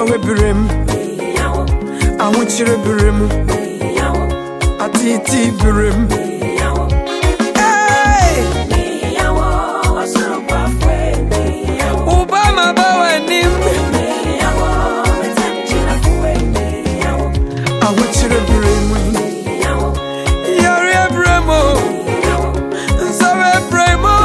we brim, I want you to brim, Atiti brim. Hey, Obama bawanim, I want you to brim, Yari bremo, Zare bremo.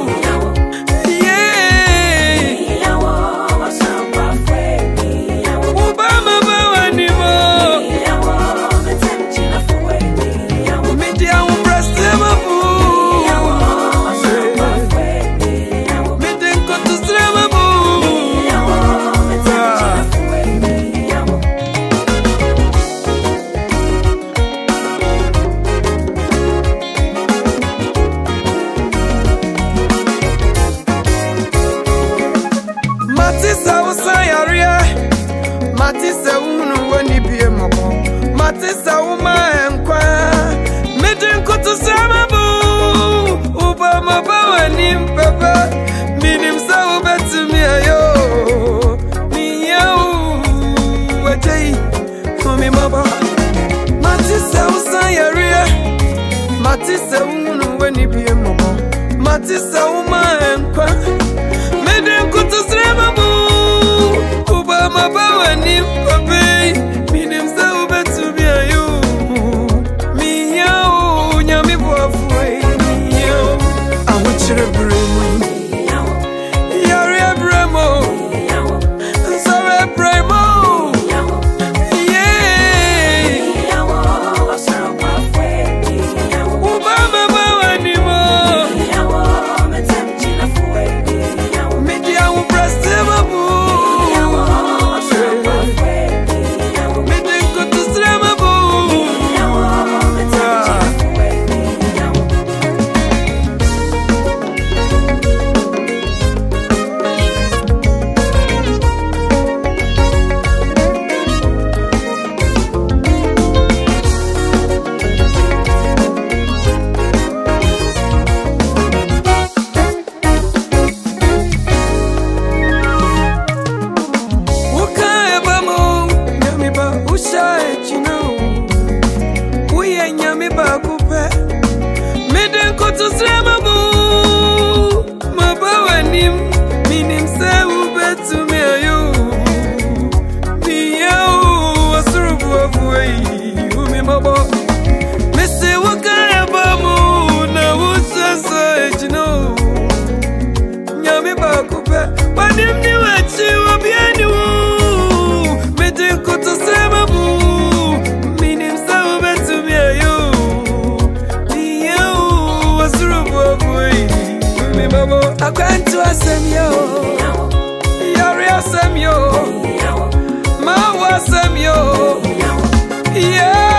Matisa usayaria, Matisa unu wani biye moko, Matisa uma enkwa, Medin kutu samabu, Uba mabawa ni mpapa, Minim sa ubetu miayo, Miyau, wajei, Fumi maba, Matisa usayaria, Matisa unu wani biye moko, Matisa uma enkwa, Medin kutu samabu, Uba mabawa ni mpapa, Minim sa ubetu miayo, Miyau, Nyami buafue, Miyau, I want you to bring me, Yari bremo, Zare bremo, yeah, Uba mabawa ni mo, Media upreste mabu, Medin kutu samabu. Medin kutu samabu, mabawa nim, minim se ubetu miayo, Miyau, asurubu afuei, umi mabo, Mese wakaya bamu, na usasa ejino, Nyami bakupe, wanim ni wachi wabiani wu, Medin kutu samabu, minim se ubetu miayo, I can't do a semio, Yari a semio, Ma was semio, yeah.